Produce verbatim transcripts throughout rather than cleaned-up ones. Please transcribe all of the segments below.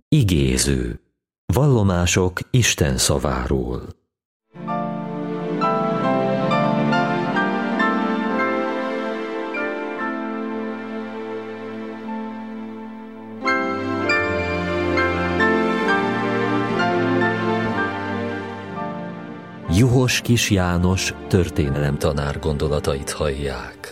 Igéző. Vallomások Isten szaváról. Juhos Kis János történelemtanár gondolatait hallják.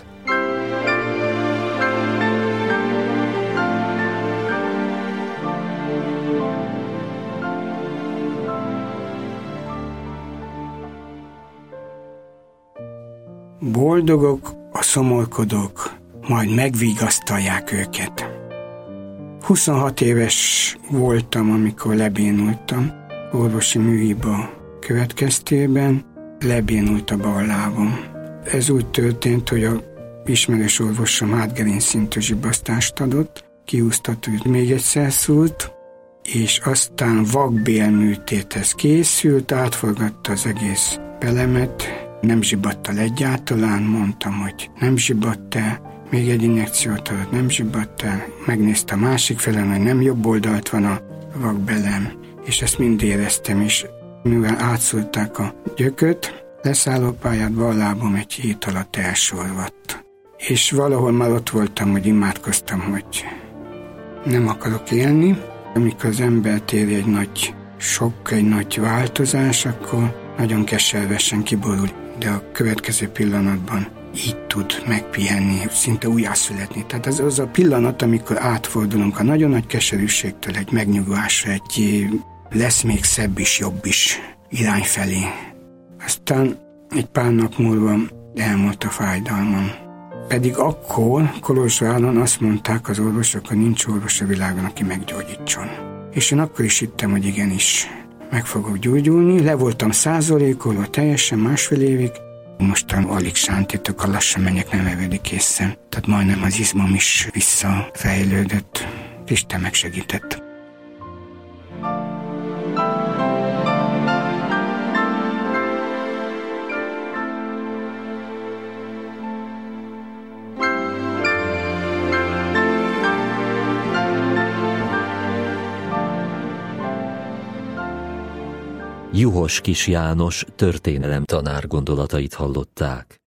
Boldogok a szomorkodók, majd megvigasztalják őket. huszonhat éves voltam, amikor lebénultam. Orvosi műhiba következtében lebénult a bal lábam. Ez úgy történt, hogy a ismerős orvosom hátgerinc szintű zsibasztást adott, kihúzta, hogy még egyszer szúrt, és aztán vakbélműtéthez készült, átforgatta az egész belemet, nem zsibadt el egyáltalán, mondtam, hogy nem zsibadt el, még egy injekciót adott, nem zsibadt el, megnézte a másik felen, hogy nem jobb oldalt van a vakbelem, és ezt mind éreztem, és mivel átszúrták a gyököt, leszállópályát bal lábam egy hét alatt elsorvadt. És valahol már ott voltam, hogy imádkoztam, hogy nem akarok élni. Amikor az embert éri egy nagy sok, egy nagy változás, akkor nagyon keservesen kiborul, de a következő pillanatban így tud megpihenni, szinte újjászületni. Tehát az, az a pillanat, amikor átfordulunk a nagyon nagy keserűségtől egy megnyugvásra, egy lesz még szebb is, jobb is irány felé. Aztán egy pár nap múlva elmúlt a fájdalmam. Pedig akkor Kolozsváron azt mondták az orvosok, hogy nincs orvos a világon, aki meggyógyítson. És én akkor is hittem, hogy igenis meg fogok gyógyulni. Le voltam százalékolva teljesen másfél évig. Mostan alig sántítok, a lassan menjek, nem evedik észre. Tehát majdnem az izmom is visszafejlődött. Isten megsegített. Juhos Kis János történelemtanár gondolatait hallották.